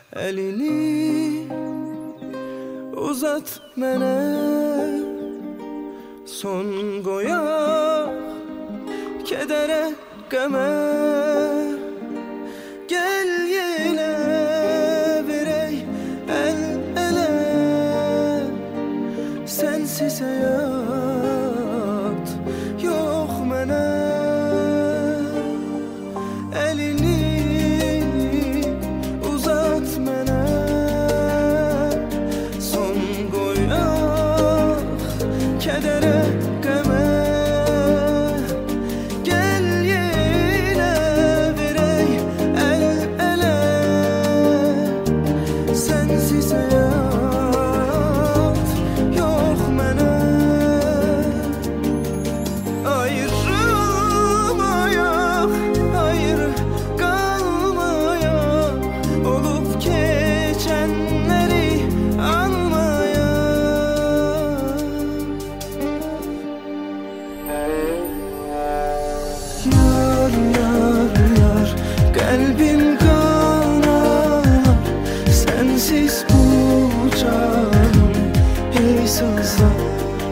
Elini uzat mənə, son qoyaq kədərə, qəmə. Gəl yenə verək əl-ələ, sənsiz həyat yox mənə. Elini uzat mənə, son qoyaq kədərə, qəmə. Gəl yenə verək əl-ələ, sənsiz həyat yox mənə. Ayrılmayaq, ayrı qalmayaq, olub keçənləri anmayaq. Yar, yar, yar, qəlbim qanalar, sənsiz bu canım hey sızlar.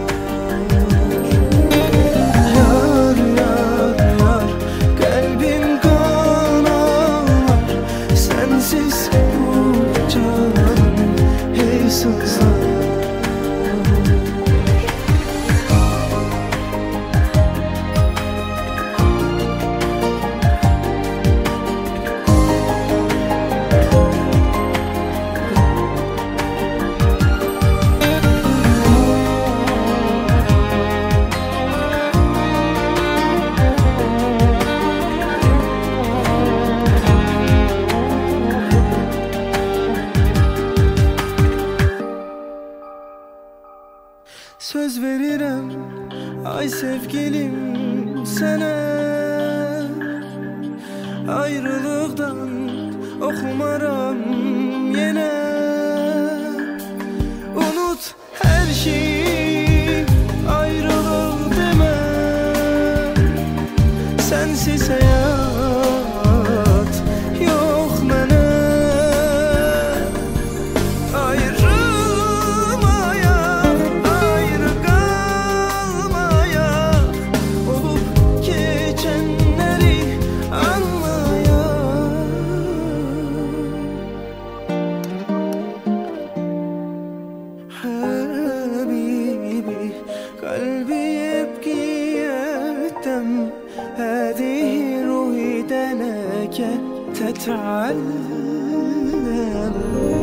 Yar, yar, yar, qəlbim qanalar, sənsiz bu canım hey sızlar. Söz verirəm, ay sevgilim sənə, ayrılıqdan oxumaram yenə. Unut hər şeyi, ayrılıq demə, sənsiz həyat yox mənə. Ayrılmayaq, ayrı qalmayaq, olub keçənləri anmayaq. Habibi, qalbi yebki yəddəm, هذه روحي دناك تتعلم.